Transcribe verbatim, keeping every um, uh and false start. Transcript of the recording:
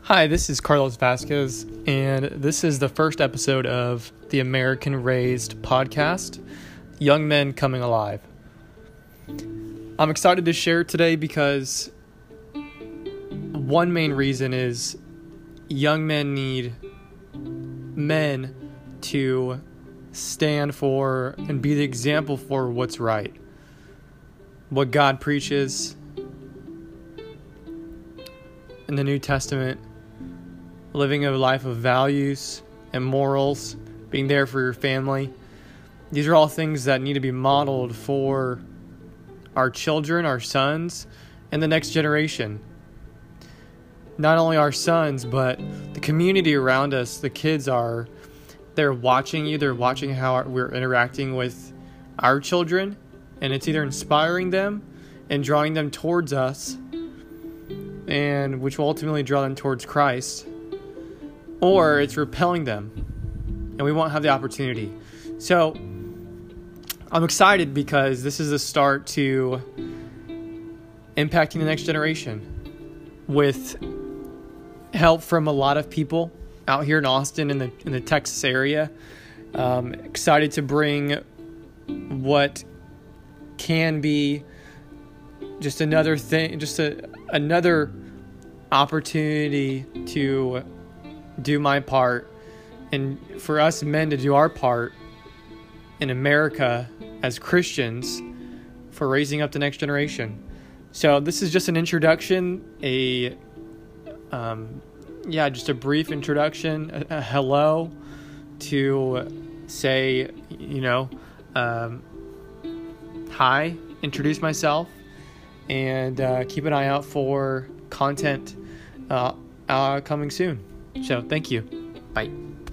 Hi, this is Carlos Vasquez, and this is the first episode of the American Raised podcast, Young Men Coming Alive. I'm excited to share today because one main reason is young men need men to stand for and be the example for what's right, what God preaches in the New Testament, living a life of values and morals, being there for your family. These are all things that need to be modeled for our children, our sons, and the next generation. Not only our sons, but the community around us, the kids are, they're watching you, they're watching how we're interacting with our children, and it's either inspiring them and drawing them towards us, and which will ultimately draw them towards Christ, or it's repelling them, and we won't have the opportunity. So I'm excited because this is a start to impacting the next generation with help from a lot of people out here in Austin in the in the Texas area. Um, excited to bring what can be just another thing, just a another opportunity to do my part, and for us men to do our part in America as Christians for raising up the next generation. So this is just an introduction, a um, yeah, just a brief introduction, a, a hello to say, you know, um, hi, introduce myself, and uh, keep an eye out for content uh, uh, coming soon. So thank you. Bye.